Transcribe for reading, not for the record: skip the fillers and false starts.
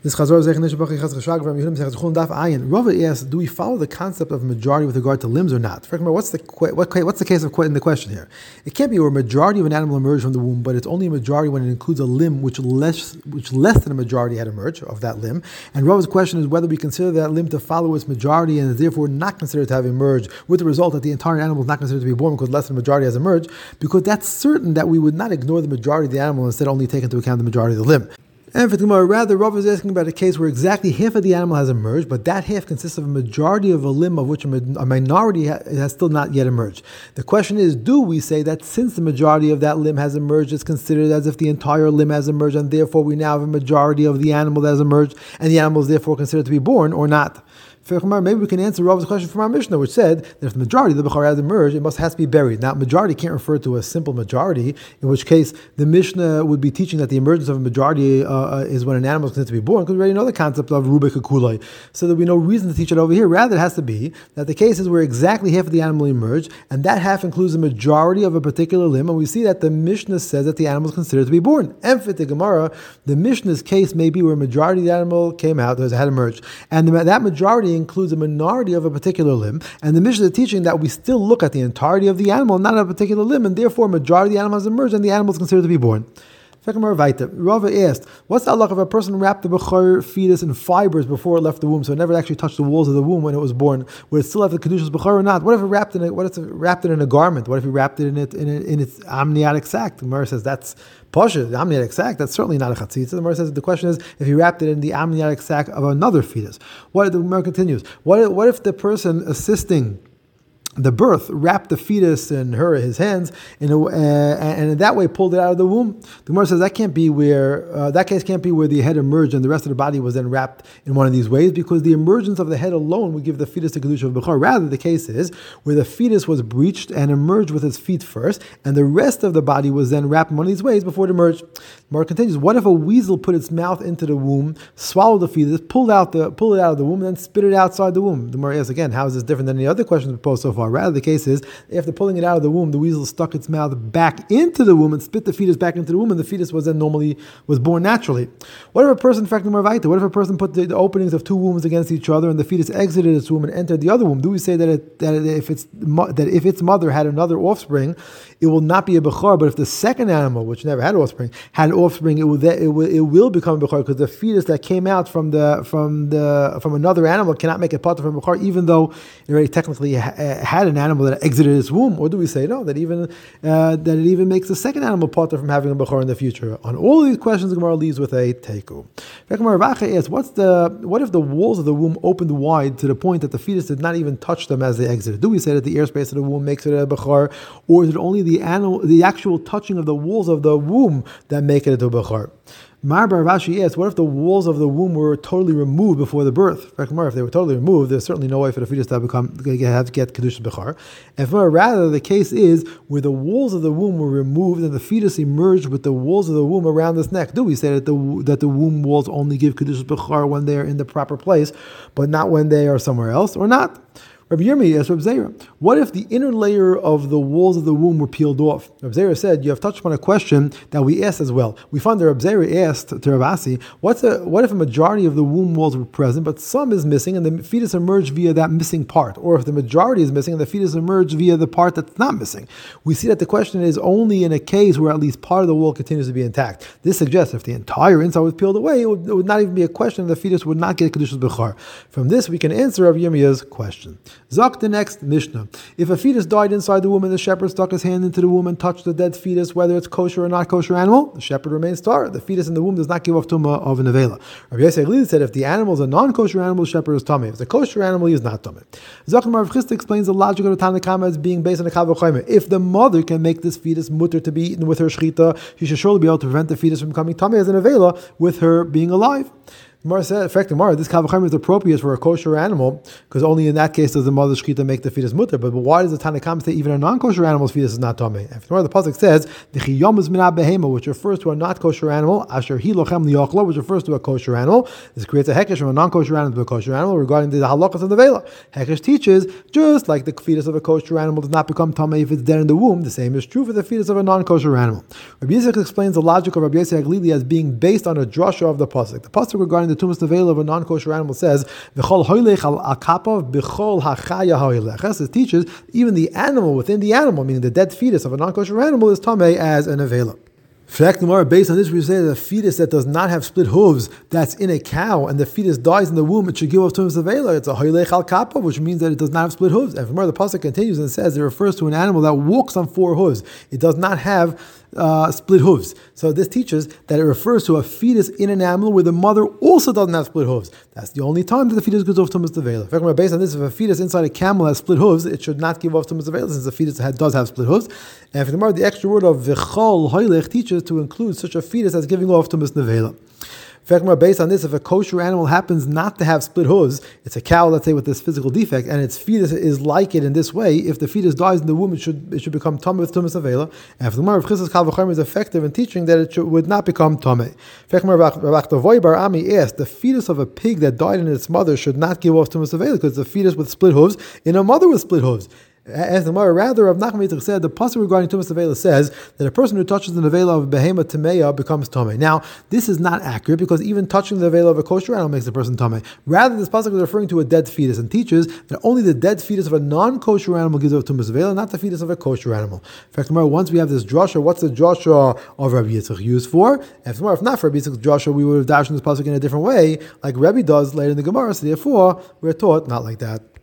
This Chazor Zech Nishbach Yichas Chashag from Yehudim Zech Zechun Daf Ayin. Rava asks, do we follow the concept of majority with regard to limbs or not? What's the case of in the question here? It can't be where a majority of an animal emerged from the womb, but it's only a majority when it includes a limb which less than a majority had emerged of that limb. And Rava's question is whether we consider that limb to follow its majority and is therefore not considered to have emerged, with the result that the entire animal is not considered to be born because less than a majority has emerged, because that's certain that we would not ignore the majority of the animal and instead only take into account the majority of the limb. And for Gemara, rather, Rav is asking about a case where exactly half of the animal has emerged, but that half consists of a majority of a limb of which a minority has still not yet emerged. The question is, do we say that since the majority of that limb has emerged, it's considered as if the entire limb has emerged, and therefore we now have a majority of the animal that has emerged, and the animal is therefore considered to be born, or not? Maybe we can answer Rav's question from our Mishnah, which said that if the majority of the Bechar has emerged, it has to be buried. Now, majority can't refer to a simple majority, in which case the Mishnah would be teaching that the emergence of a majority is when an animal is considered to be born, because we already know the concept of Rubik Akulai. So there'll be no reason to teach it over here. Rather, it has to be that the case is where exactly half of the animal emerged, and that half includes the majority of a particular limb, and we see that the Mishnah says that the animal is considered to be born. And for the Gemara, the Mishnah's case may be where a majority of the animal came out, had emerged, and that majority includes a minority of a particular limb, and the Mishnah is teaching that we still look at the entirety of the animal, not at a particular limb, and therefore a majority of the animal has emerged and the animal is considered to be born. Rava asked, what's the halakha if a person wrapped the Bechor fetus in fibers before it left the womb, so it never actually touched the walls of the womb when it was born? Would it still have the Kedushas Bechor or not? What if it wrapped it in a garment? What if he wrapped it in its amniotic sac? The Gemara says that's Pasha, the amniotic sac, that's certainly not a chatzitza. The Gemara says the question is if he wrapped it in the amniotic sac of another fetus. The Gemara continues, what if the person assisting the birth wrapped the fetus in his hands and in that way pulled it out of the womb? The Gemara says that can't be where that case can't be where the head emerged and the rest of the body was then wrapped in one of these ways, because the emergence of the head alone would give the fetus the kedusha of Bechor. Rather, the case is where the fetus was breached and emerged with its feet first, and the rest of the body was then wrapped in one of these ways before it emerged. The Gemara continues, what if a weasel put its mouth into the womb, swallowed the fetus, pulled it out of the womb, and then spit it outside the womb? The Gemara asks again, how is this different than any other questions proposed so far? Rather, the case is, after pulling it out of the womb, the weasel stuck its mouth back into the womb and spit the fetus back into the womb, and the fetus was then was born naturally. What if a person, in fact, what if a person put the openings of two wombs against each other, and the fetus exited its womb and entered the other womb? Do we say that if its mother had another offspring, it will not be a Bechor, but if the second animal, which never had offspring, had offspring, it will become a Bechor, because the fetus that came out from another animal cannot make a pater from Bechor, even though it already technically had an animal that exited its womb? Or do we say no, that it even makes the second animal pater from having a Bechor in the future? On all of these questions, the Gemara leaves with a teiku. Racha asks, what if the walls of the womb opened wide to the point that the fetus did not even touch them as they exited? Do we say that the airspace of the womb makes it a Bechor, or is it only the actual touching of the walls of the womb that make it a Bechor? Marbar Rashi asks, what if the walls of the womb were totally removed before the birth? If they were totally removed, there's certainly no way for the fetus to have to get Kedushas Bechor. And rather, the case is where the walls of the womb were removed and the fetus emerged with the walls of the womb around its neck. Do we say that the womb walls only give Kedushas Bechor when they are in the proper place, but not when they are somewhere else, or not? Rabbi Yirmi asked Rabbi Zera, what if the inner layer of the walls of the womb were peeled off? Rabbi Zera said, you have touched upon a question that we asked as well. We found that Rabbi Zera asked to Rav Asi, what if a majority of the womb walls were present, but some is missing and the fetus emerged via that missing part? Or if the majority is missing and the fetus emerged via the part that's not missing? We see that the question is only in a case where at least part of the wall continues to be intact. This suggests if the entire inside was peeled away, it would not even be a question, the fetus would not get Kedushas Bechor. From this, we can answer Rabbi Yirmiya's question. Zok, the next Mishnah. If a fetus died inside the womb and the shepherd stuck his hand into the womb and touched the dead fetus, whether it's kosher or not kosher animal, the shepherd remains tar. The fetus in the womb does not give off tumah of a nevela. Rabbi Yosef Glili said if the animal is a non-kosher animal, the shepherd is tummy. If it's a kosher animal, he is not tummy. Zok Rav Chisda explains the logic of the Tanna Kama as being based on the Kal V'chomer. If the mother can make this fetus mutter to be eaten with her shechita, she should surely be able to prevent the fetus from becoming tummy as a nevela with her being alive. Gemara said, in fact, this Kal V'chomer is appropriate for a kosher animal, because only in that case does the mother's shechita make the fetus mutter. But why does the Tanna Kama say even a non-kosher animal's fetus is not tamei? The pasuk says the chiyom is minah behema, which refers to a not kosher animal, asher hi lochem liyachla, which refers to a kosher animal. This creates a hekesh from a non-kosher animal to a kosher animal regarding the halachas of the vela. Hekesh teaches just like the fetus of a kosher animal does not become tamei if it's dead in the womb, the same is true for the fetus of a non-kosher animal. Rabbi Yisrael explains the logic of Rabbi Yosef Glili as being based on a drasha of the pasuk. The pasuk regarding the tumas nevela of a non-kosher animal says, "V'chol hoylech al akapav b'chol hachaya hoylech." It teaches even the animal within the animal, meaning the dead fetus of a non-kosher animal, is tamei as a nevela. Based on this, we say that a fetus that does not have split hooves, that's in a cow, and the fetus dies in the womb, it should give off tumas nevela. It's a hoylech al kappa, which means that it does not have split hooves. And from there, the pasuk continues and says it refers to an animal that walks on 4 hooves. It does not have split hooves. So this teaches that it refers to a fetus in an animal where the mother also doesn't have split hooves. That's the only time that the fetus gives off tumas nevela. Based on this, if a fetus inside a camel has split hooves, it should not give off tumas nevela since the fetus does have split hooves. And for the extra word of v'chol hoylech teaches to include such a fetus as giving off tumas nevela. Based on this, if a kosher animal happens not to have split hooves, it's a cow, let's say, with this physical defect, and its fetus is like it in this way, if the fetus dies in the womb, it should become tamei with tumas nevela. And if the Gemara of Chisas Kal V'chomer is effective in teaching that it would not become tamei. Rav Bar Ami asked, the fetus of a pig that died in its mother should not give off tumas nevela because it's a fetus with split hooves in a mother with split hooves. As the Gemara, rather, Rav Nachman Yitzchak said, the pasuk regarding tumas nevela says that a person who touches the nevela of a behema tameya becomes tamei. Now, this is not accurate because even touching the nevela of a kosher animal makes the person tamei. Rather, this pasuk is referring to a dead fetus and teaches that only the dead fetus of a non-kosher animal gives off tumas nevela, not the fetus of a kosher animal. In fact, Gemara, once we have this drasha, what's the drasha of Rabbi Yitzchak used for? And if not for Rabbi Yitzchak's drasha, we would have dashed in this pasuk in a different way, like Rabbi does later in the Gemara. So therefore, we're taught not like that.